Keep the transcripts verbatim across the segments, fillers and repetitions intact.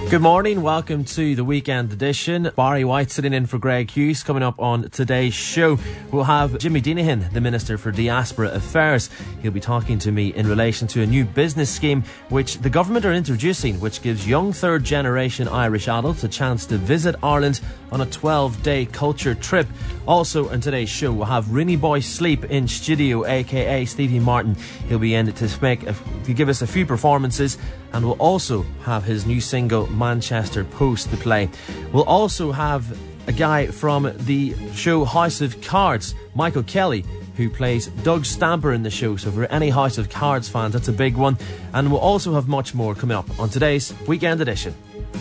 Good morning, welcome to the weekend edition. Barry White sitting in for Greg Hughes. Coming up on today's show, we'll have Jimmy Deanahan, the Minister for Diaspora Affairs. He'll be talking to me in relation to a new business scheme which the government are introducing, which gives young third generation Irish adults a chance to visit Ireland on a twelve day culture trip. Also on today's show, we'll have Rinny Boy Sleep in studio, aka Stevie Martin. He'll be in to make a, to give us a few performances, and we'll also have his new single Manchester Post to play. We'll also have a guy from the show House of Cards, Michael Kelly, who plays Doug Stamper in the show. So for any House of Cards fans, that's a big one. And we'll also have much more coming up on today's weekend edition.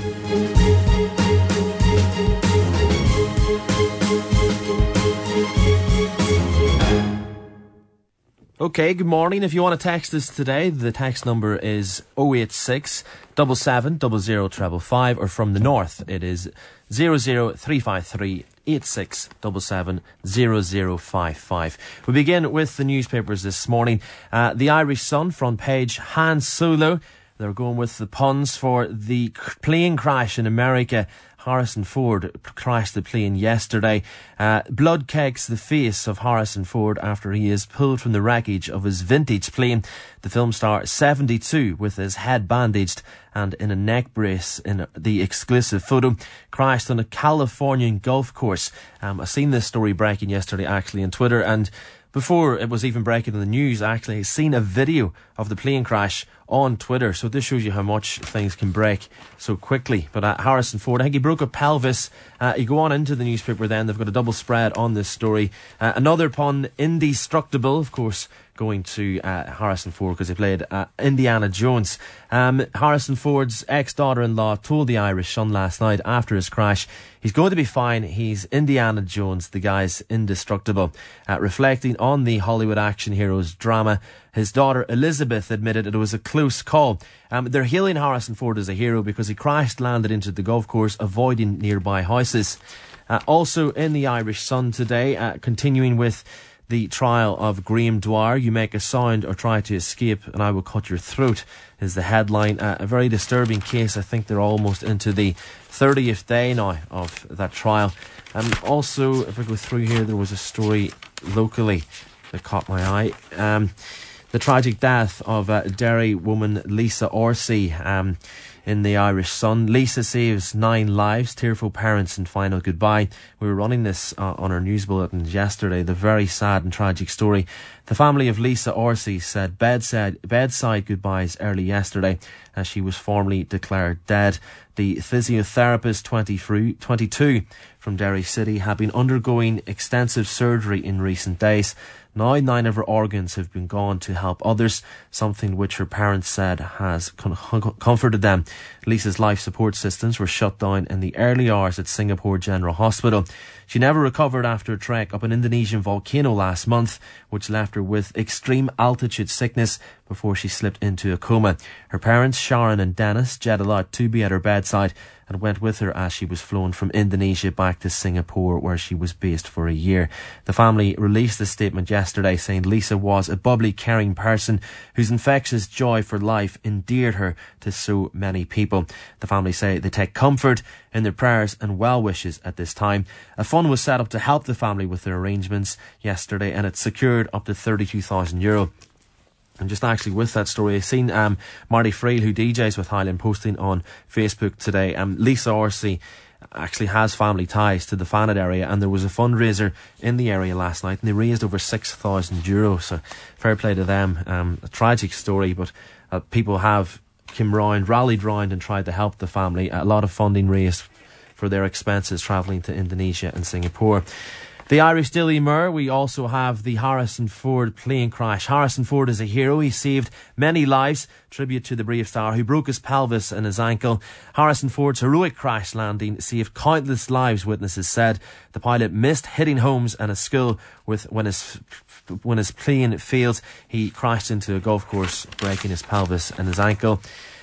Okay, good morning. If you want to text us today, the text number is oh eight six, seven seven, zero zero five five, or from the north, it is zero zero three five three, eight six seven seven, zero zero five five. We begin with the newspapers this morning. Uh, the Irish Sun front page, Han Solo. They're going with the puns for the plane crash in America. Harrison Ford crashed the plane yesterday. Uh, blood cakes the face of Harrison Ford after he is pulled from the wreckage of his vintage plane. The film star, seventy-two, with his head bandaged and in a neck brace in the exclusive photo, crashed on a Californian golf course. Um, I seen this story breaking yesterday actually on Twitter, and before it was even breaking in the news, actually, I seen a video of the plane crash on Twitter. So this shows you how much things can break so quickly. But uh, Harrison Ford, I think he broke a pelvis. Uh, you go on into the newspaper then, they've got a double spread on this story. Uh, another pun, indestructible, of course, going to uh, Harrison Ford because he played uh, Indiana Jones. Um, Harrison Ford's ex-daughter-in-law told the Irish Sun last night after his crash, he's going to be fine. He's Indiana Jones. The guy's indestructible. Uh, reflecting on the Hollywood action hero's drama, his daughter Elizabeth admitted it was a close call. Um, they're hailing Harrison Ford as a hero because he crashed, landed into the golf course, avoiding nearby houses. Uh, also in the Irish Sun today, uh, continuing with the trial of Graham Dwyer, you make a sound or try to escape and I will cut your throat, is the headline. Uh, a very disturbing case. I think they're almost into the thirtieth day now of that trial. Um, also, if I go through here, there was a story locally that caught my eye. Um, the tragic death of uh, Derry woman Lisa Orsi um, in the Irish Sun. Lisa saves nine lives, tearful parents and final goodbye. We were running this uh, on our news bulletins yesterday, the very sad and tragic story. The family of Lisa Orsi said bedside, bedside goodbyes early yesterday as she was formally declared dead. The physiotherapist, twenty-two, from Derry City, had been undergoing extensive surgery in recent days. Now nine of her organs have been gone to help others, something which her parents said has com- comforted them. Lisa's life support systems were shut down in the early hours at Singapore General Hospital. She never recovered after a trek up an Indonesian volcano last month, which left her with extreme altitude sickness before she slipped into a coma. Her parents, Sharon and Dennis, jetted out to be at her bedside and went with her as she was flown from Indonesia back to Singapore, where she was based for a year. The family released a statement yesterday saying Lisa was a bubbly, caring person whose infectious joy for life endeared her to so many people. The family say they take comfort in their prayers and well wishes at this time. A fund was set up to help the family with their arrangements yesterday, and it secured up to thirty-two thousand euro. And just actually with that story, I've seen um, Marty Friel, who D Js with Highland, posting on Facebook today. Um, Lisa Orsi actually has family ties to the Fannet area, and there was a fundraiser in the area last night, and they raised over six thousand euros. So fair play to them. Um, a tragic story, but uh, people have come round, rallied round and tried to help the family. A lot of funding raised for their expenses travelling to Indonesia and Singapore. The Irish Daily Mirror, we also have the Harrison Ford plane crash. Harrison Ford is a hero. He saved many lives. Tribute to the brave star who broke his pelvis and his ankle. Harrison Ford's heroic crash landing saved countless lives, witnesses said. The pilot missed hitting homes and a school with when his when his plane failed. He crashed into a golf course, breaking his pelvis and his ankle.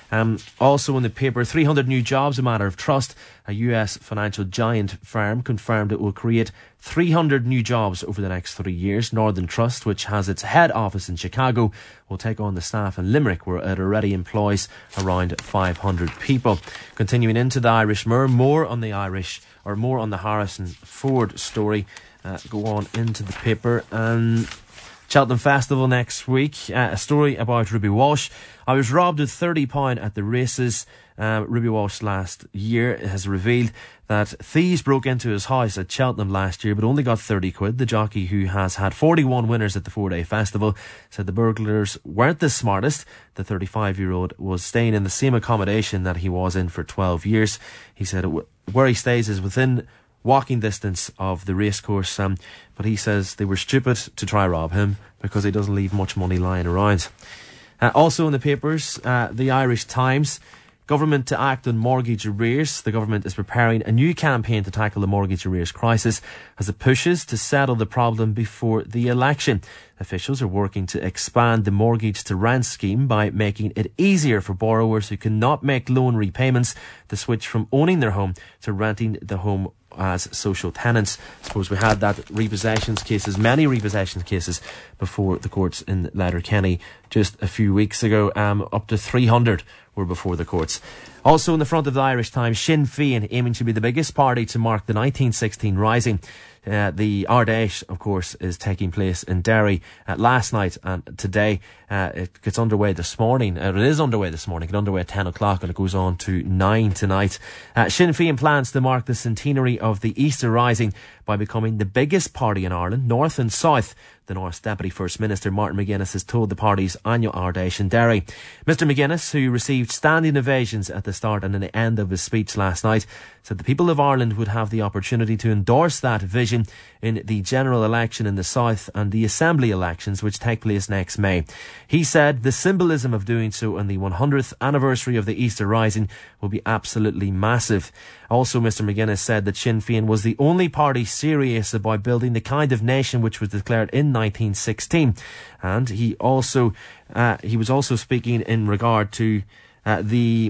Um, also in the paper, three hundred new jobs, a matter of trust. A U S financial giant firm confirmed it will create three hundred new jobs over the next three years. Northern Trust, which has its head office in Chicago, will take on the staff in Limerick, where it already employs around five hundred people. Continuing into the Irish Mirror, more on the Irish, or more on the Harrison Ford story. Uh, go on into the paper. And Cheltenham Festival next week. Uh, a story about Ruby Walsh. I was robbed of thirty pounds at the races. Uh, Ruby Walsh last year has revealed that thieves broke into his house at Cheltenham last year but only got thirty quid. The jockey, who has had forty-one winners at the four-day festival, said the burglars weren't the smartest. The thirty-five-year-old was staying in the same accommodation that he was in for twelve years. He said it, where he stays is within walking distance of the racecourse, um, but he says they were stupid to try rob him because he doesn't leave much money lying around. Uh, also in the papers, uh, the Irish Times. Government to act on mortgage arrears. The government is preparing a new campaign to tackle the mortgage arrears crisis as it pushes to settle the problem before the election. Officials are working to expand the mortgage to rent scheme by making it easier for borrowers who cannot make loan repayments to switch from owning their home to renting the home as social tenants. I suppose we had that repossessions cases, many repossessions cases before the courts in Letterkenny just a few weeks ago. Um, up to three hundred were before the courts. Also in the front of the Irish Times, Sinn Féin aiming to be the biggest party to mark the nineteen sixteen Rising. Uh, the Ardèche, of course, is taking place in Derry uh, last night and today. Uh, it gets underway this morning. Uh, it is underway this morning. It got underway at ten o'clock and it goes on to nine tonight. Uh, Sinn Féin plans to mark the centenary of the Easter Rising by becoming the biggest party in Ireland, north and south. The North's Deputy First Minister Martin McGuinness has told the party's annual Ardèche in Derry. Mister McGuinness, who received standing ovations at the start and at the end of his speech last night, said the people of Ireland would have the opportunity to endorse that vision in the general election in the south and the assembly elections which take place next May. He said the symbolism of doing so on the one hundredth anniversary of the Easter Rising will be absolutely massive. Also, Mister McGuinness said that Sinn Féin was the only party serious about building the kind of nation which was declared in nineteen sixteen. And he also, uh, he was also speaking in regard to uh, the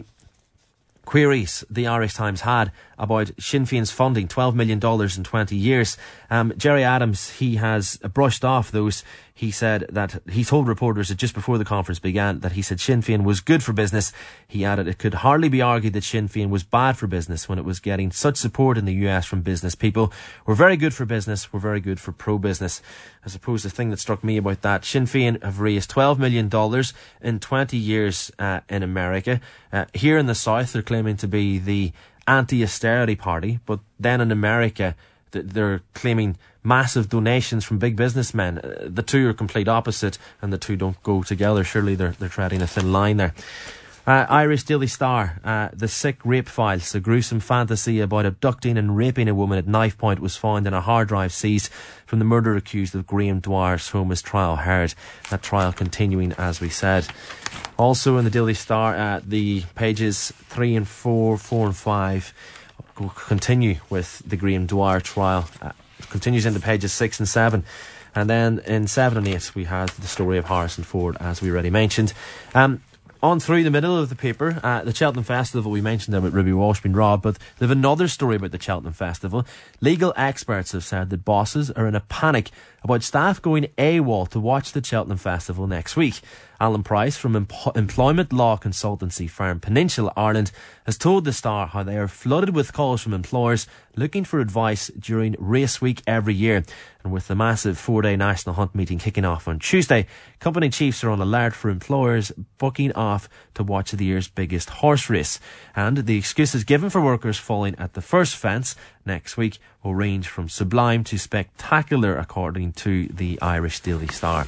queries the Irish Times had about Sinn Féin's funding, twelve million dollars in twenty years. Um, Jerry Adams, he has brushed off those. He said that he told reporters that just before the conference began that he said Sinn Féin was good for business. He added it could hardly be argued that Sinn Féin was bad for business when it was getting such support in the U S from business people. We're very good for business. We're very good for pro-business. I suppose the thing that struck me about that, Sinn Féin have raised twelve million dollars in twenty years uh, in America. Uh, here in the South, they're claiming to be the anti-austerity party, but then in America, they're claiming massive donations from big businessmen. Uh, the two are complete opposite, and the two don't go together. Surely they're they're treading a thin line there. Uh, Irish Daily Star, uh, the sick rape files. A gruesome fantasy about abducting and raping a woman at knife point was found in a hard drive seized from the murder accused of Graham Dwyer's home as trial heard. That trial continuing, as we said. Also in the Daily Star, uh, the pages three and four, four and five will continue with the Graham Dwyer trial. Uh, it continues into pages six and seven. And then in seven and eight, we have the story of Harrison Ford, as we already mentioned. Um, On through the middle of the paper, uh, the Cheltenham Festival, we mentioned there about Ruby Walsh being robbed, but they have another story about the Cheltenham Festival. Legal experts have said that bosses are in a panic about staff going AWOL to watch the Cheltenham Festival next week. Alan Price from em- employment law consultancy firm Peninsula Ireland has told the Star how they are flooded with calls from employers looking for advice during race week every year. And with the massive four-day national hunt meeting kicking off on Tuesday, company chiefs are on alert for employers booking off to watch the year's biggest horse race. And the excuses given for workers falling at the first fence next week will range from sublime to spectacular, according to the Irish Daily Star.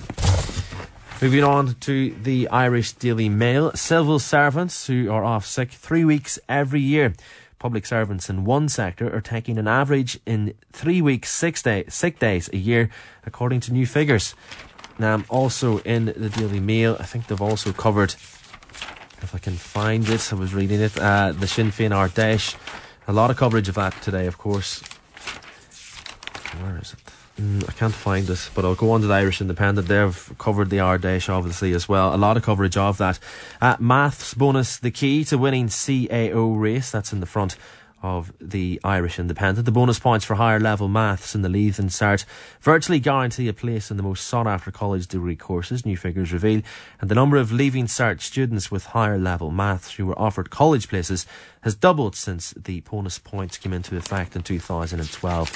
Moving on to the Irish Daily Mail. Civil servants who are off sick three weeks every year. Public servants in one sector are taking an average in three weeks, six day, sick days a year, according to new figures. Now, also in the Daily Mail, I think they've also covered, if I can find it, I was reading it, uh, the Sinn Féin Ardèche. A lot of coverage of that today, of course. Where is it? I can't find it, but I'll go on to the Irish Independent. They've covered the Ardèche obviously as well. A lot of coverage of that. Uh, maths bonus, the key to winning C A O race. That's in the front of the Irish Independent. The bonus points for higher level maths in the Leith and Cert virtually guarantee a place in the most sought after college degree courses, new figures reveal, and the number of leaving Cert students with higher level maths who were offered college places has doubled since the bonus points came into effect in two thousand twelve.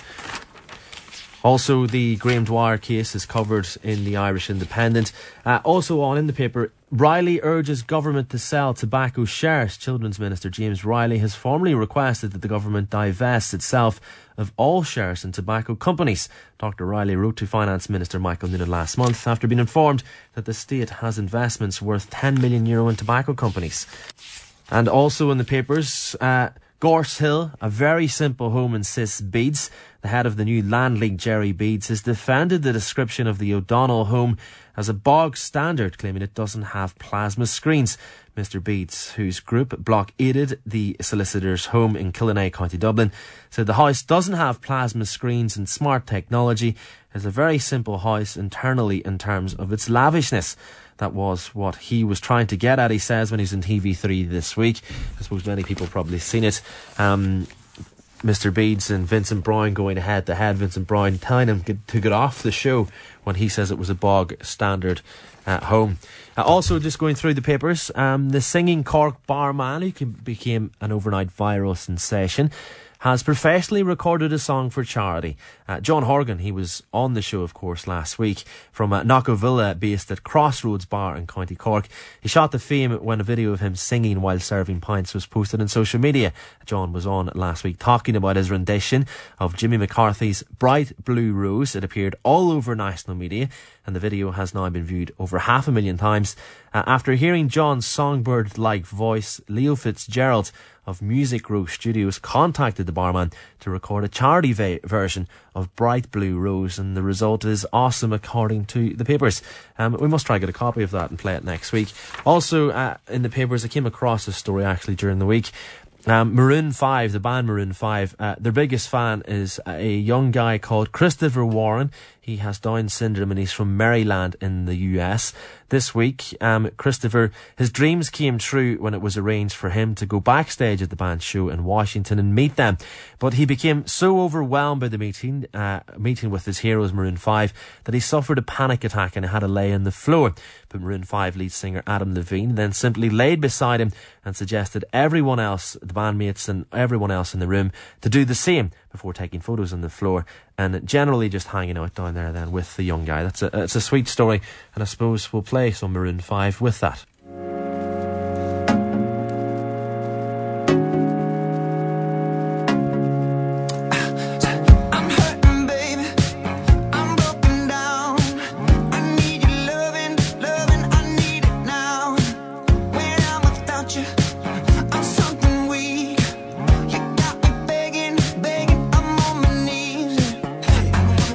Also, the Graham Dwyer case is covered in the Irish Independent. Uh, also on in the paper, Riley urges government to sell tobacco shares. Children's Minister James Riley has formally requested that the government divest itself of all shares in tobacco companies. Doctor Riley wrote to Finance Minister Michael Noonan last month after being informed that the state has investments worth ten million euro in tobacco companies. And also in the papers, uh, Gorse Hill, a very simple home, insists Beads. The head of the new Land League, Jerry Beads, has defended the description of the O'Donnell home as a bog standard, claiming it doesn't have plasma screens. Mister Beads, whose group blockaded the solicitor's home in Killinay, County Dublin, said the house doesn't have plasma screens and smart technology. It's a very simple house internally in terms of its lavishness. That was what he was trying to get at, he says, when he was in T V three this week. I suppose many people have probably seen it. Um, Mister Beads and Vincent Browne going head to head. Vincent Browne telling him to get off the show when he says it was a bog standard at home. Uh, also, just going through the papers, um, the singing Cork barman who became an overnight viral sensation has professionally recorded a song for charity. Uh, John Horgan, he was on the show, of course, last week from uh, Knockavilla, based at Crossroads Bar in County Cork. He shot to fame when a video of him singing while serving pints was posted on social media. John was on last week talking about his rendition of Jimmy McCarthy's Bright Blue Rose. It appeared all over national media, and the video has now been viewed over half a million times. Uh, after hearing John's songbird-like voice, Leo Fitzgerald of Music Row Studios contacted the barman to record a charity va- version of Bright Blue Rose, and the result is awesome according to the papers. Um, we must try to get a copy of that and play it next week. Also uh, in the papers, I came across this story actually during the week. Um, Maroon five, the band Maroon five, uh, their biggest fan is a young guy called Christopher Warren. He has Down syndrome and he's from Maryland in the U S. This week, um, Christopher, his dreams came true when it was arranged for him to go backstage at the band's show in Washington and meet them. But he became so overwhelmed by the meeting, uh, meeting with his heroes Maroon five, that he suffered a panic attack and had to lay on the floor. But Maroon five lead singer Adam Levine then simply laid beside him and suggested everyone else, the bandmates and everyone else in the room, to do the same before taking photos on the floor and generally just hanging out down there then with the young guy. That's a, it's a sweet story, and I suppose we'll play some Maroon five with that.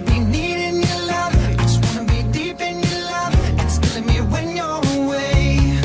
When you're away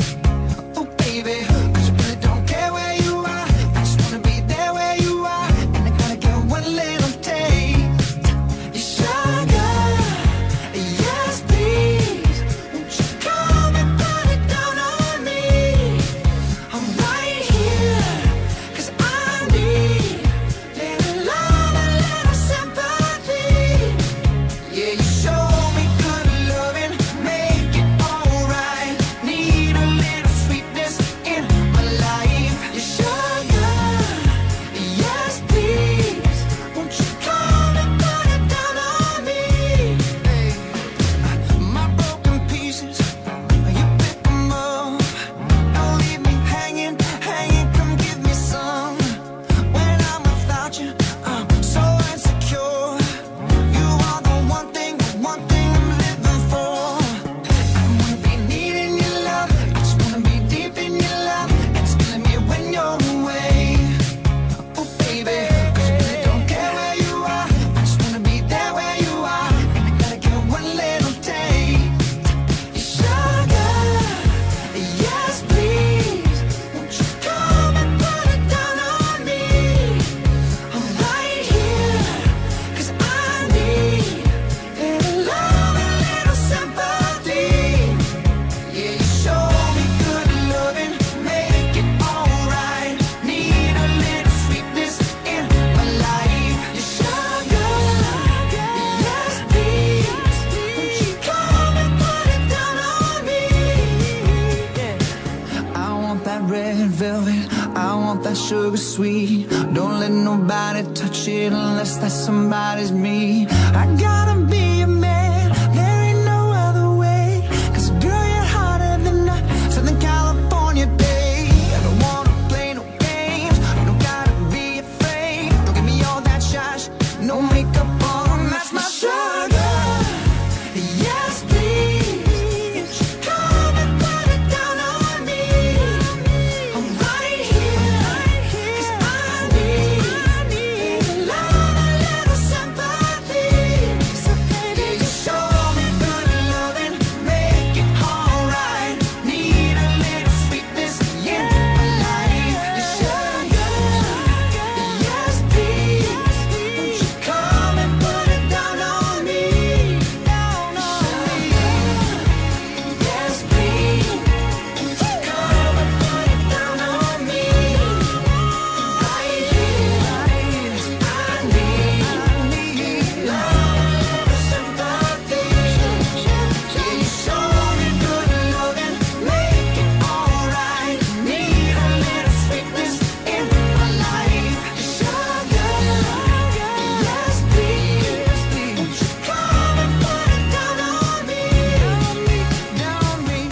red velvet, I want that sugar sweet. Don't let nobody touch it unless that somebody's me. I gotta be a man, there ain't no other way. Cause girl, you're hotter than a Southern California day. I don't wanna play no games, I don't gotta be afraid. Don't give me all that shash, no makeup on, that's my sugar. Yes, please, come and put it down on me. I'm right here, cause I need a lot, a little sympathy. So baby, just show me good loving, make it alright. Need a little sweetness in my life. Sugar, yes please, won't you come and put it down on me? Down on me. Yes please, won't you come and put it down on me? Right here, 'cause I need love, sympathy. Yeah, you show me good loving, make it alright. Need a little sweetness in my life. Sugar, yes please, won't you come and put it down on me? Down on me,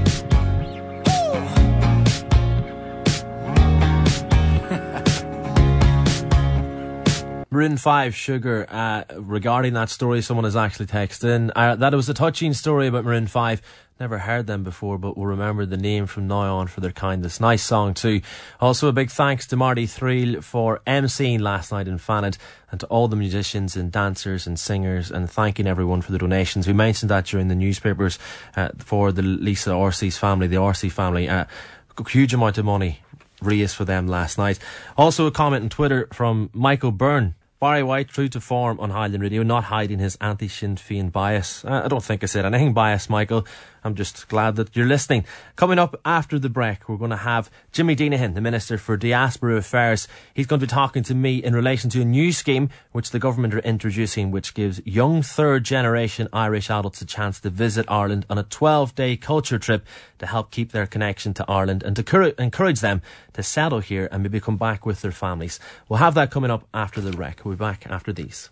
Maroon five, Sugar. Uh, regarding that story, someone has actually texted in uh, that it was a touching story about Maroon five. Never heard them before, but will remember the name from now on for their kindness. Nice song too. Also a big thanks to Marty Threel for emceeing last night in Fanad, and to all the musicians and dancers and singers, and thanking everyone for the donations. We mentioned that during the newspapers uh, for the Lisa Orsi's family, the Orsi family. Uh, a huge amount of money raised for them last night. Also a comment on Twitter from Michael Byrne. Barry White, true to form on Highland Radio, not hiding his anti-Sinn Féin bias. Uh, I don't think I said anything biased, Michael. I'm just glad that you're listening. Coming up after the break, we're going to have Jimmy Deanahan, the Minister for Diaspora Affairs. He's going to be talking to me in relation to a new scheme which the government are introducing, which gives young third-generation Irish adults a chance to visit Ireland on a twelve-day culture trip to help keep their connection to Ireland and to cur- encourage them to settle here and maybe come back with their families. We'll have that coming up after the break. We'll be back after these.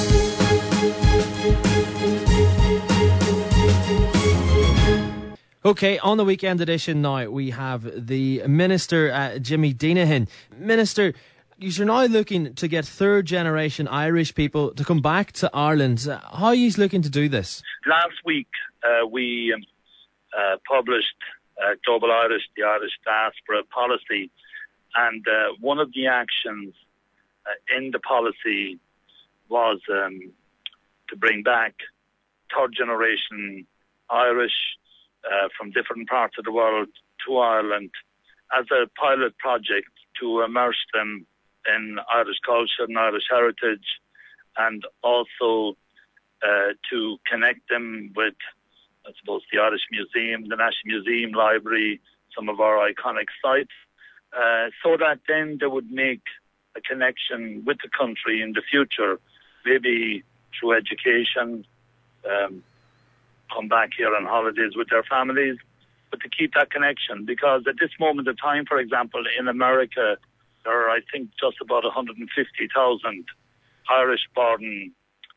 Okay, on the weekend edition now, we have the Minister, uh, Jimmy Deanahan. Minister, you're now looking to get third-generation Irish people to come back to Ireland. Uh, how are you looking to do this? Last week, uh, we um, uh, published uh, Global Irish, the Irish Diaspora Policy, and uh, one of the actions uh, in the policy was um, to bring back third-generation Irish Uh, from different parts of the world to Ireland as a pilot project to immerse them in Irish culture and Irish heritage, and also uh, to connect them with, I suppose, the Irish Museum, the National Museum, Library, some of our iconic sites, uh, so that then they would make a connection with the country in the future, maybe through education, um, come back here on holidays with their families, but to keep that connection. Because at this moment of time, for example, in America, there are, I think, just about one hundred fifty thousand Irish-born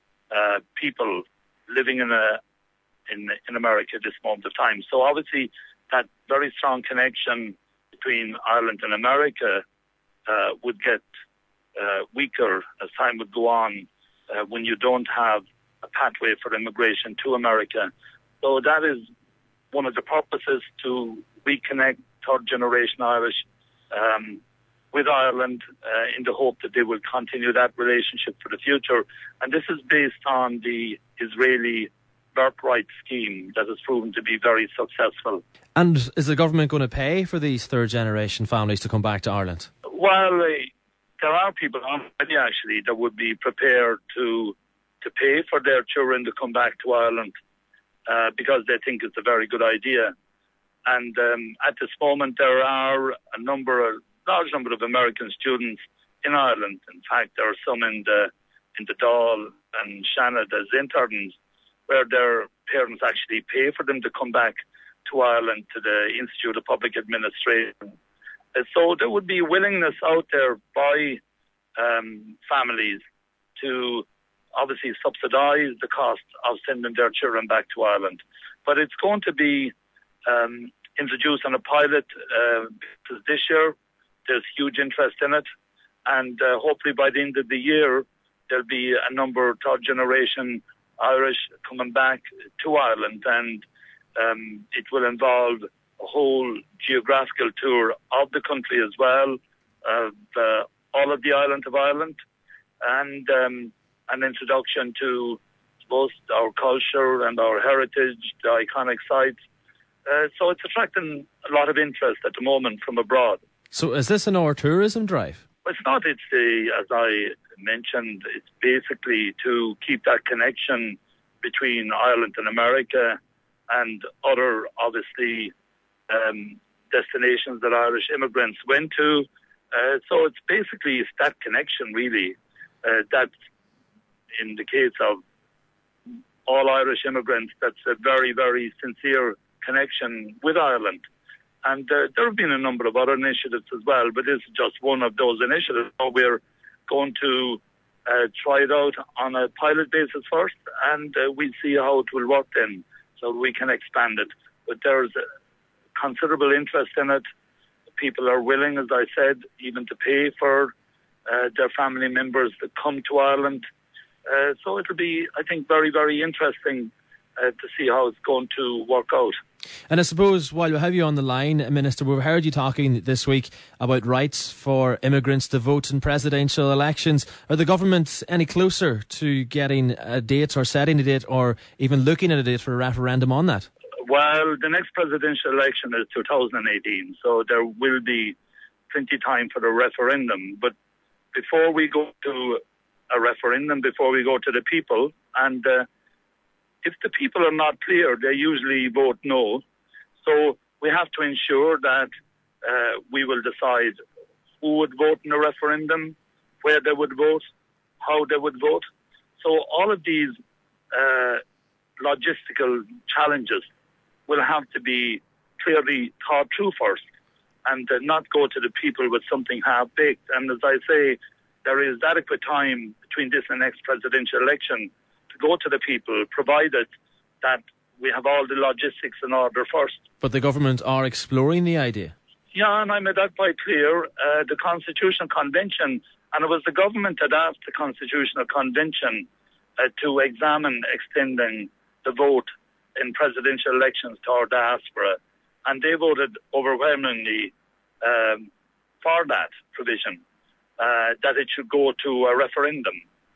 uh, people living in a in in America at this moment of time. So obviously, that very strong connection between Ireland and America uh, would get uh, weaker as time would go on uh, when you don't have a pathway for immigration to America. So that is one of the purposes, to reconnect third-generation Irish um, with Ireland uh, in the hope that they will continue that relationship for the future. And this is based on the Israeli birthright scheme that has proven to be very successful. And is the government going to pay for these third-generation families to come back to Ireland? Well, uh, there are people already actually that would be prepared to to pay for their children to come back to Ireland uh, because they think it's a very good idea. And um, at this moment, there are a number, a large number of American students in Ireland. In fact, there are some in the in the Dáil and Shannon as interns, where their parents actually pay for them to come back to Ireland, to the Institute of Public Administration, Uh, so there would be willingness out there by um, families to obviously subsidise the cost of sending their children back to Ireland. But it's going to be um, introduced on a pilot uh, this year. There's huge interest in it. And uh, hopefully by the end of the year, there'll be a number of third generation Irish coming back to Ireland. And um, it will involve a whole geographical tour of the country as well, of uh, all of the island of Ireland, and um, an introduction to both our culture and our heritage, the iconic sites. Uh, so it's attracting a lot of interest at the moment from abroad. So is this an our tourism drive? It's not. It's the, as I mentioned, it's basically to keep that connection between Ireland and America and other, obviously, um, destinations that Irish immigrants went to. Uh, so it's basically it's that connection, really, uh, that in the case of all Irish immigrants, that's a very, very sincere connection with Ireland. And uh, there have been a number of other initiatives as well, but this is just one of those initiatives. So we're going to uh, try it out on a pilot basis first, and uh, we'll see how it will work then, so we can expand it. But there's a considerable interest in it. People are willing, as I said, even to pay for uh, their family members to come to Ireland. Uh, so it'll be, I think, very, very interesting uh, to see how it's going to work out. And I suppose while we have you on the line, Minister, we've heard you talking this week about rights for immigrants to vote in presidential elections. Are the government any closer to getting a date or setting a date or even looking at a date for a referendum on that? Well, the next presidential election is two thousand eighteen, so there will be plenty of time for the referendum. But before we go to a referendum, before we go to the people, and uh, if the people are not clear, they usually vote no. So we have to ensure that uh, we will decide who would vote in a referendum, where they would vote, how they would vote. So all of these uh, logistical challenges will have to be clearly thought through first, and uh, not go to the people with something half-baked. And as I say, there is adequate time between this and next presidential election to go to the people, provided that we have all the logistics in order first. But the government are exploring the idea. Yeah, and I made that quite clear. Uh, the Constitutional Convention, and it was the government that asked the Constitutional Convention uh, to examine extending the vote in presidential elections to our diaspora, and they voted overwhelmingly um, for that provision, uh, that it should go to a referendum.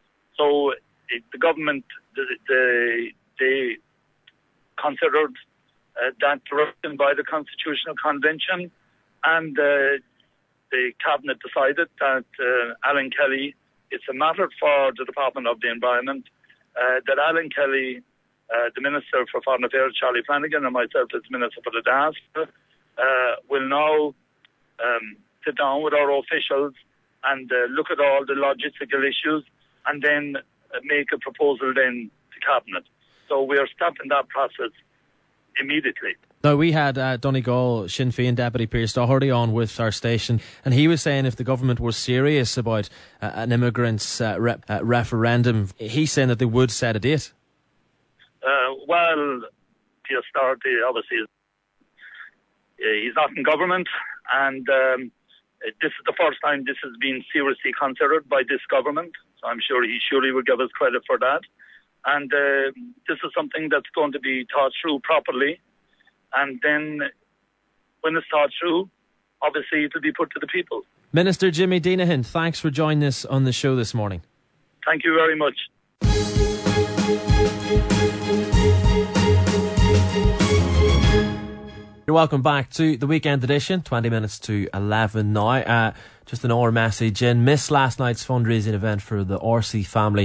So it, the government, they, they considered uh, that direction by the Constitutional Convention, and uh, the Cabinet decided that uh, Alan Kelly, it's a matter for the Department of the Environment, uh, that Alan Kelly, Uh, the Minister for Foreign Affairs, Charlie Flanagan, and myself as Minister for the Diaspora, uh, will now um, sit down with our officials and uh, look at all the logistical issues and then uh, make a proposal then to Cabinet. So we are starting that process immediately. Now, we had uh, Donegal Sinn Féin Deputy Pearse Doherty on with our station, and he was saying if the government were serious about uh, an immigrants' uh, re- uh, referendum, he's saying that they would set a date. Uh, well, Pearse Doherty obviously is, he's not in government, and um, this is the first time this has been seriously considered by this government. So I'm sure he surely will give us credit for that. And uh, this is something that's going to be thought through properly. And then when it's thought through, obviously it will be put to the people. Minister Jimmy Deenihan, thanks for joining us on the show this morning. Thank you very much. You're welcome back to the weekend edition, twenty minutes to eleven now. Uh, just an hour message in. Missed last night's fundraising event for the Orsi family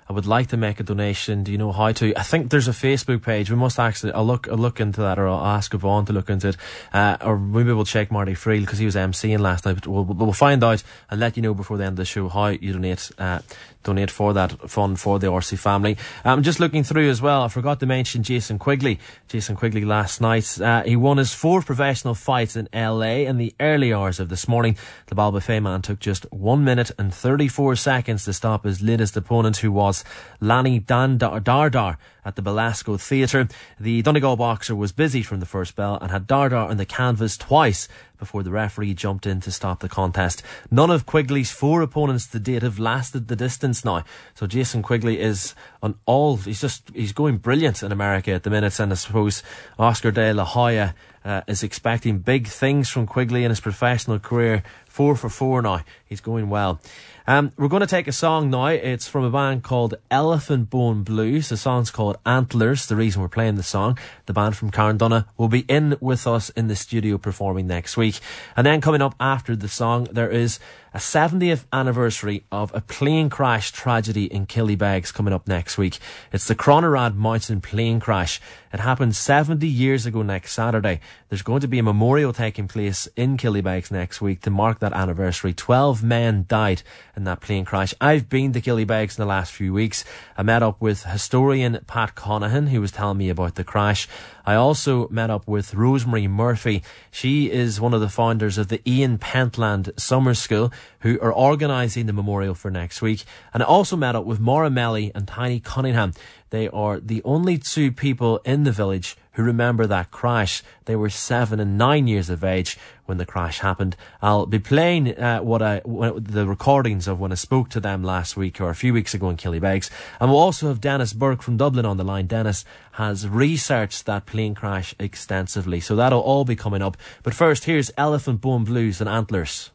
I would like to make a donation. Do you know how to? I think there's a Facebook page. We must actually, I'll look, I'll look into that, or I'll ask Yvonne to look into it. Uh, or maybe we'll check Marty Friel because he was emceeing last night. But we'll, we'll find out and let you know before the end of the show how you donate, uh, donate for that fund for the Orsi family. I'm um, just looking through as well. I forgot to mention Jason Quigley. Jason Quigley last night, uh, he won his fourth professional fight in L A in the early hours of this morning. The Ballbofey man took just one minute and thirty-four seconds to stop his latest opponent, who was Lanny Dandar Dardar at the Belasco Theatre. The Donegal boxer was busy from the first bell and had Dardar on the canvas twice before the referee jumped in to stop the contest. None of Quigley's four opponents to date have lasted the distance now. So Jason Quigley is on all, he's just, he's going brilliant in America at the minute, and I suppose Oscar De La Hoya uh, is expecting big things from Quigley in his professional career. Four for four now. He's going well. Um, we're going to take a song now. It's from a band called Elephant Bone Blues. The song's called Antlers. The reason we're playing the song, the band from Carndonagh will be in with us in the studio performing next week. And then coming up after the song, there is a seventieth anniversary of a plane crash tragedy in Killybegs coming up next week. It's the Cronarad Mountain plane crash. It happened seventy years ago next Saturday. There's going to be a memorial taking place in Killybegs next week to mark that anniversary. Twelve men died in that plane crash. I've been to Killybegs in the last few weeks. I met up with historian Pat Conahan, who was telling me about the crash. I also met up with Rosemary Murphy. She is one of the founders of the Ian Pentland Summer School, who are organising the memorial for next week. And I also met up with Maura Melly and Tiny Cunningham. They are the only two people in the village who remember that crash. They were seven and nine years of age when the crash happened. I'll be playing uh, what I what, the recordings of when I spoke to them last week or a few weeks ago in Killybegs. And we'll also have Dennis Burke from Dublin on the line. Dennis has researched that plane crash extensively, so that'll all be coming up. But first, here's Elephant Bone Blues and Antlers.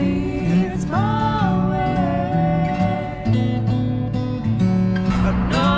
No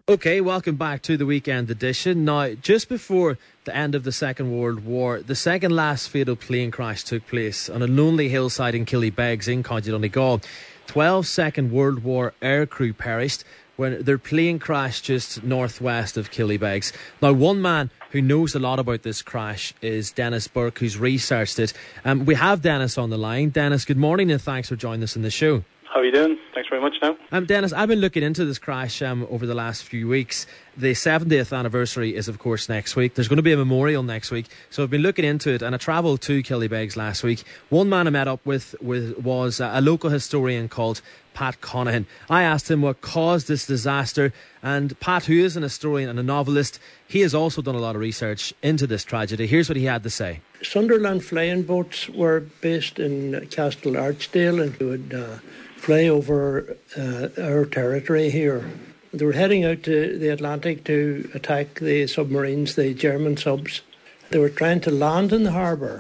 Okay, welcome back to the weekend edition. Now, just before the end of the Second World War, the second last fatal plane crash took place on a lonely hillside in Killybegs in County Donegal. Twelve Second World War aircrew perished when their plane crashed just northwest of Killybegs. Now, one man who knows a lot about this crash is Dennis Burke, who's researched it. Um, we have Dennis on the line. Dennis, good morning and thanks for joining us in the show. How are you doing? Thanks very much now. Um, Dennis, I've been looking into this crash um, over the last few weeks. The seventieth anniversary is, of course, next week. There's going to be a memorial next week. So I've been looking into it, and I travelled to Killybegs last week. One man I met up with, with was uh, a local historian called Pat Conahan. I asked him what caused this disaster, and Pat, who is an historian and a novelist, he has also done a lot of research into this tragedy. Here's what he had to say. Sunderland flying boats were based in Castle Archdale and would uh, fly over uh, our territory here. They were heading out to the Atlantic to attack the submarines, the German subs. They were trying to land in the harbour,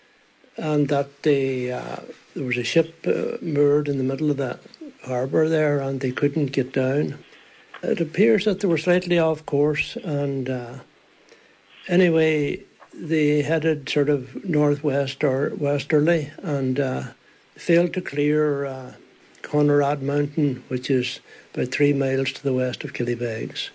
and that they, uh, there was a ship uh, moored in the middle of the harbour there, and they couldn't get down. It appears that they were slightly off course, and uh, anyway, they headed sort of northwest or westerly and uh, failed to clear uh, Conrad Mountain, which is about three miles to the west of Killybegs.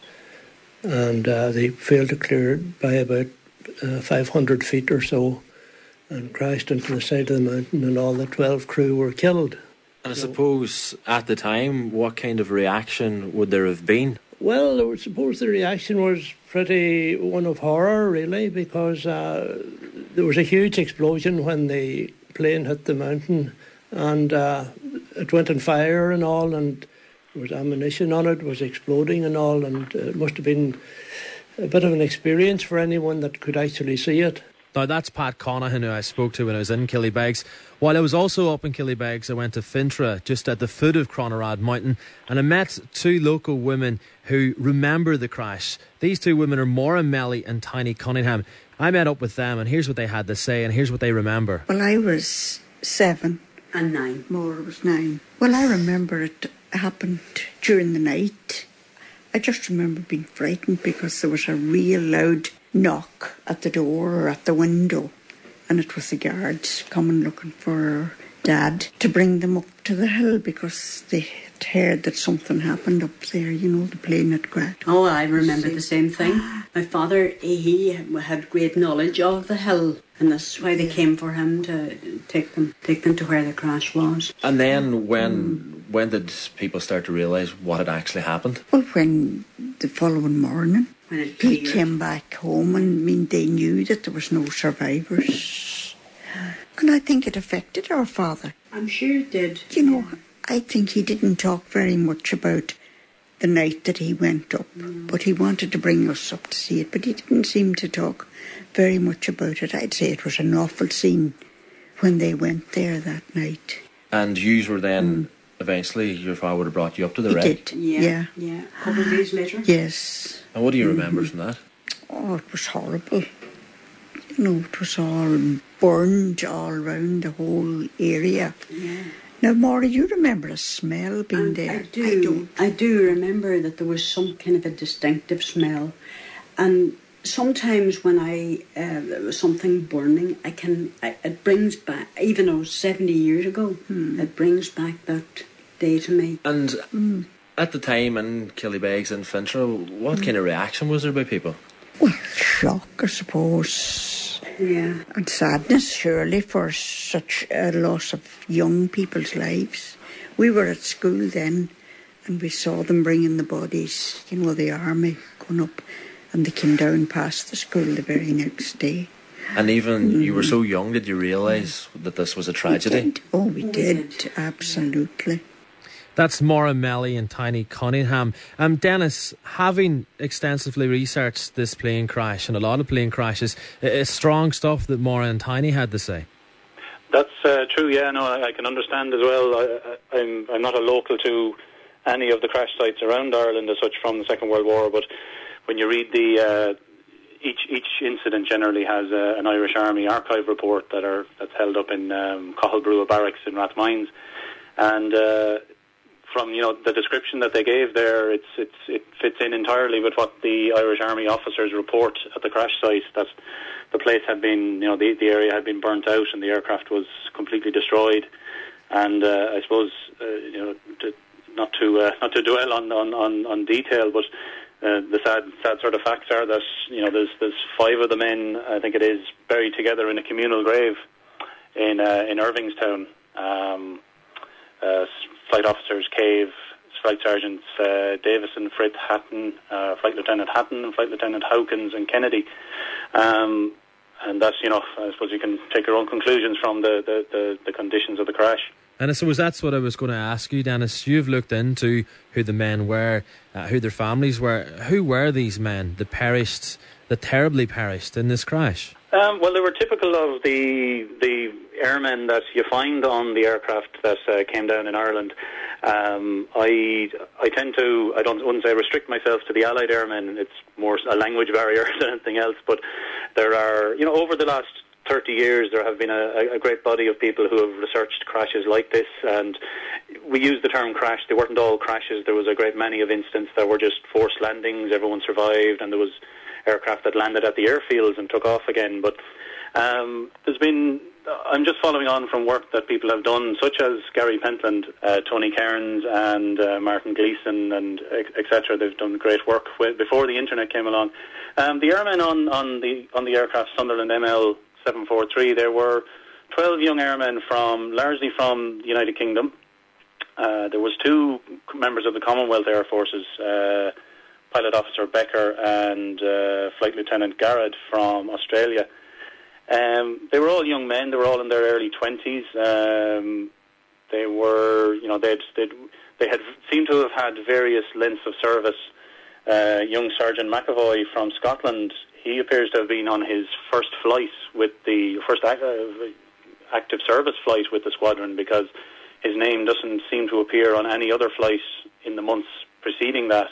And uh, they failed to clear it by about uh, five hundred feet or so and crashed into the side of the mountain, and all the twelve crew were killed. And I suppose at the time, what kind of reaction would there have been? Well, I suppose the reaction was pretty one of horror, really, because uh, there was a huge explosion when the plane hit the mountain, and uh, it went on fire and all, and there was ammunition on it, it was exploding and all, and it must have been a bit of an experience for anyone that could actually see it. Now, that's Pat Conahan, who I spoke to when I was in Killybegs. While I was also up in Killybegs, I went to Fintra, just at the foot of Cronarad Mountain, and I met two local women who remember the crash. These two women are Maura Melly and Tiny Cunningham. I met up with them, and here's what they had to say, and here's what they remember. Well, I was seven. And nine. Maura was nine. Well, I remember it happened during the night. I just remember being frightened because there was a real loud knock at the door or at the window, and it was the guards coming looking for Dad to bring them up to the hill because they had heard that something happened up there, you know, the plane had crashed. Oh, I remember the same thing. My father, he had great knowledge of the hill, and that's why they came for him to take them take them to where the crash was. And then when mm. when did people start to realise what had actually happened? Well, when the following morning when it he came back home, and I mean, they knew that there was no survivors. And I think it affected our father. I'm sure it did. You know, I think he didn't talk very much about the night that he went up, no. But he wanted to bring us up to see it, but he didn't seem to talk very much about it. I'd say it was an awful scene when they went there that night. And yous were then, mm. eventually, your father would have brought you up to the he wreck? Did. Yeah, yeah. Yeah, a couple of days later. Yes. And what do you remember mm-hmm. from that? Oh, it was horrible. You know, it was all burned all round the whole area. Yeah. Now, Maura, you remember a smell being and there? I do. I, don't. I do remember that there was some kind of a distinctive smell. And sometimes when I, uh, there was something burning, I can, I, it brings back, even though it was seventy years ago, hmm. it brings back that day to me. And mm. at the time in Killybegs and Fintra, what mm. kind of reaction was there by people? Well, shock, I suppose. Yeah. And sadness, surely, for such a loss of young people's lives. We were at school then, and we saw them bringing the bodies, you know, the army going up, and they came down past the school the very next day. And even mm. you were so young, did you realise that this was a tragedy? We did. Oh, we, we did. did, absolutely. That's Maura Melly and Tiny Cunningham. Um, Dennis, having extensively researched this plane crash and a lot of plane crashes, it's strong stuff that Maura and Tiny had to say. That's uh, true, yeah, no, I, I can understand as well. I, I, I'm, I'm not a local to any of the crash sites around Ireland as such from the Second World War, but when you read the... Uh, each each incident generally has uh, an Irish Army archive report that are that's held up in um, Cahal Brua Barracks in Rathmines. And... Uh, from you know the description that they gave there, it's it's it fits in entirely with what the Irish Army officers report at the crash site. That the place had been, you know, the the area had been burnt out and the aircraft was completely destroyed. And uh, I suppose uh, you know to, not to uh, not to dwell on on, on, on detail, but uh, the sad sad sort of facts are that you know there's there's five of the men, I think it is, buried together in a communal grave in uh, in Irvingstown. Um, uh, Flight officers Cave, Flight Sergeants uh, Davison, Frith, Hatton, uh, Flight Lieutenant Hatton, and Flight Lieutenant Hawkins and Kennedy. Um, and that's, you know, I suppose you can take your own conclusions from the, the, the, the conditions of the crash. And I suppose that's what I was going to ask you, Dennis. You've looked into who the men were, uh, who their families were. Who were these men that perished, that terribly perished in this crash? Um, well, they were typical of the the airmen that you find on the aircraft that uh, came down in Ireland. Um, I I tend to, I don't wouldn't say restrict myself to the Allied airmen. It's more a language barrier than anything else. But there are, you know, over the last thirty years, there have been a, a great body of people who have researched crashes like this, and we use the term crash. They weren't all crashes. There was a great many of instances that were just forced landings. Everyone survived, and there was aircraft that landed at the airfields and took off again. But um, there's been, I'm just following on from work that people have done, such as Gary Pentland, uh, Tony Cairns, and uh, Martin Gleeson, and et cetera. They've done great work with, before the internet came along. Um, the airmen on, on the on the aircraft Sunderland M L seven forty-three, there were twelve young airmen from largely from the United Kingdom. Uh, there was two members of the Commonwealth Air Forces, uh, Pilot Officer Becker and uh, Flight Lieutenant Garrett from Australia. Um, they were all young men. They were all in their early twenties. Um, they were, you know, they'd, they'd, they had seemed to have had various lengths of service. Uh, young Sergeant McAvoy from Scotland, he appears to have been on his first flight with the first active service flight with the squadron, because his name doesn't seem to appear on any other flight in the months preceding that.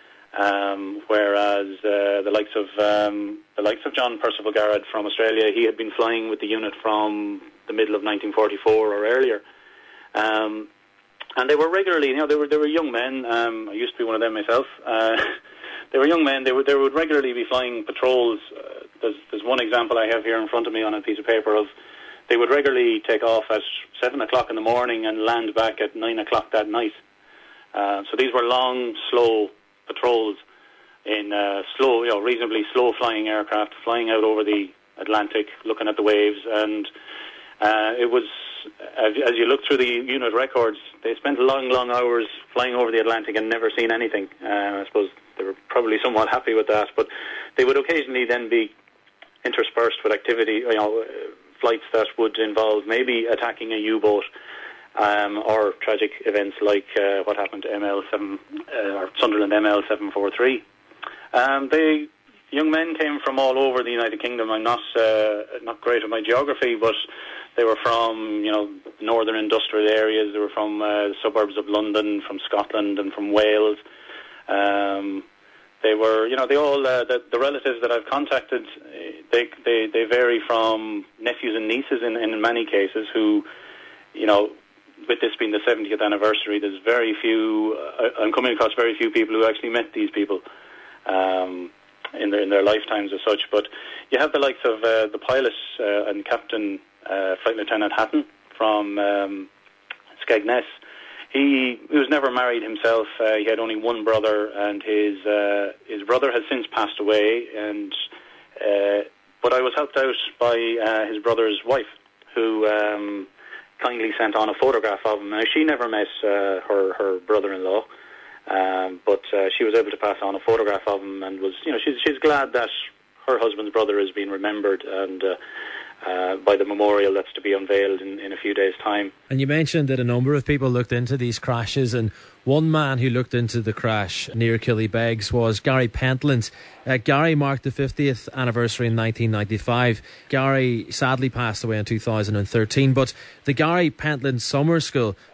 Um, whereas uh, the likes of um, the likes of John Percival Garrett from Australia, he had been flying with the unit from the middle of nineteen forty-four or earlier, um, and they were regularly, you know, they were they were young men. Um, I used to be one of them myself. Uh, they were young men. They would they would regularly be flying patrols. Uh, there's there's one example I have here in front of me on a piece of paper of they would regularly take off at seven o'clock in the morning and land back at nine o'clock that night. Uh, so these were long, slow patrols in uh, slow, you know, reasonably slow flying aircraft, flying out over the Atlantic, looking at the waves, and uh, it was, as, as you look through the unit records, they spent long, long hours flying over the Atlantic and never seen anything. Uh, I suppose they were probably somewhat happy with that, but they would occasionally then be interspersed with activity, you know, flights that would involve maybe attacking a U-boat, Um, or tragic events like uh, what happened to M L seven uh, or Sunderland M L seven forty-three. Um, they young men came from all over the United Kingdom. I'm not uh, not great at my geography, but they were from, you know, northern industrial areas. They were from uh, the suburbs of London, from Scotland, and from Wales. Um, they were, you know, they all uh, the, the relatives that I've contacted. They they they vary from nephews and nieces in in many cases who, you know, with this being the seventieth anniversary, there's very few, uh, I'm coming across very few people who actually met these people um, in, their, in their lifetimes as such. But you have the likes of uh, the pilot uh, and Captain uh, Flight Lieutenant Hatton from um, Skegness. He, he was never married himself. Uh, he had only one brother, and his uh, his brother has since passed away. And uh, but I was helped out by uh, his brother's wife, who Um, kindly sent on a photograph of him. Now, she never met uh, her her brother-in-law, um, but uh, she was able to pass on a photograph of him, and was, you know, she's she's glad that her husband's brother is being remembered, and uh, uh, by the memorial that's to be unveiled in, in a few days' time. And you mentioned that a number of people looked into these crashes, and one man who looked into the crash near Killybegs was Gary Pentland. Uh, Gary marked the fiftieth anniversary in nineteen ninety-five. Gary sadly passed away in two thousand thirteen, but the Gary Pentland Summer School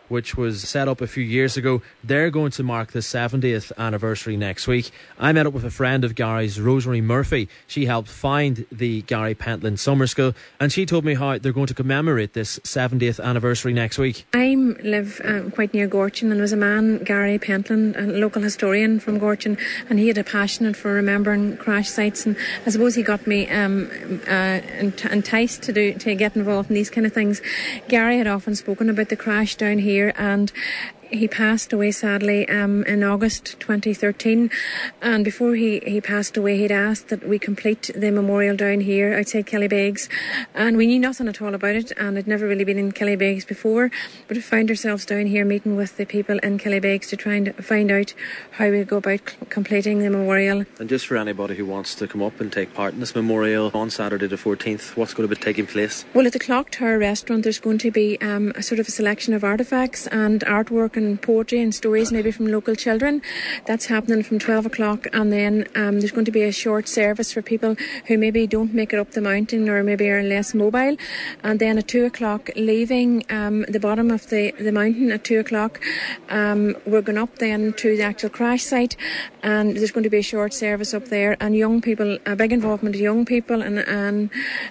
which was set up a few years ago. They're going to mark the seventieth anniversary next week. I met up with a friend of Gary's, Rosemary Murphy. She helped find the Gary Pentland Summer School, and she told me how they're going to commemorate this seventieth anniversary next week. I live um, quite near Gorchin, and there was a man, Gary Pentland, a local historian from Gorchin, and he had a passion for remembering crash sites, and I suppose he got me um, uh, enticed to do to get involved in these kind of things. Gary had often spoken about the crash down here, and he passed away sadly um, in August twenty thirteen, and before he, he passed away he'd asked that we complete the memorial down here outside Killybegs, and we knew nothing at all about it, and I'd never really been in Killybegs before, but we found ourselves down here meeting with the people in Killybegs to try and find out how we go about c- completing the memorial. And just for anybody who wants to come up and take part in this memorial on Saturday the fourteenth, what's going to be taking place? Well, at the Clock Tower restaurant there's going to be um, a sort of a selection of artefacts and artwork and poetry and stories maybe from local children. That's happening from twelve o'clock, and then um, there's going to be a short service for people who maybe don't make it up the mountain or maybe are less mobile, and then at two o'clock leaving um, the bottom of the, the mountain at two o'clock um, we're going up then to the actual crash site, and there's going to be a short service up there, and young people, a big involvement of young people, and, and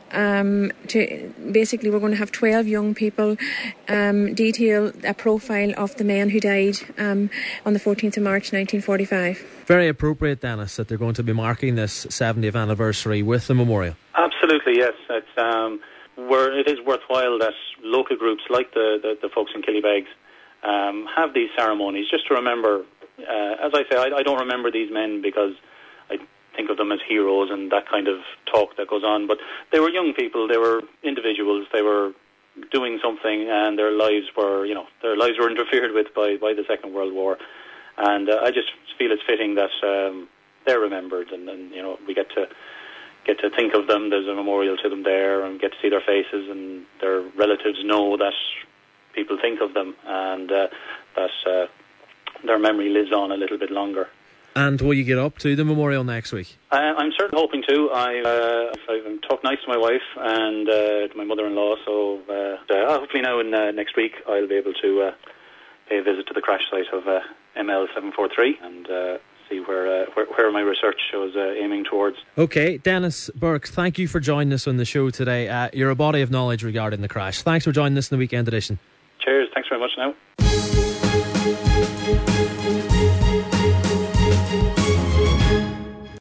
um, to basically we're going to have twelve young people um, detail a profile of the men who died um, on the fourteenth of March nineteen forty-five. Very appropriate, Dennis, that they're going to be marking this seventieth anniversary with the memorial. Absolutely, yes. It's, um, where it is worthwhile that local groups like the, the, the folks in Killybegs um, have these ceremonies just to remember. Uh, as I say, I, I don't remember these men because I think of them as heroes and that kind of talk that goes on, but they were young people, they were individuals, they were doing something, and their lives were, you know, their lives were interfered with by, by the Second World War, and uh, I just feel it's fitting that um, they're remembered, and, and you know we get to get to think of them. There's a memorial to them there, and get to see their faces, and their relatives know that people think of them, and uh, that uh, their memory lives on a little bit longer. And will you get up to the memorial next week? Uh, I'm certainly hoping to. I, uh, I've talked nice to my wife and uh, to my mother-in-law, so uh, uh, hopefully now in uh, next week I'll be able to uh, pay a visit to the crash site of uh, M L seven forty-three and uh, see where, uh, where where my research was uh, aiming towards. OK, Dennis Burke, thank you for joining us on the show today. Uh, you're a body of knowledge regarding the crash. Thanks for joining us in the weekend edition. Cheers, thanks very much now.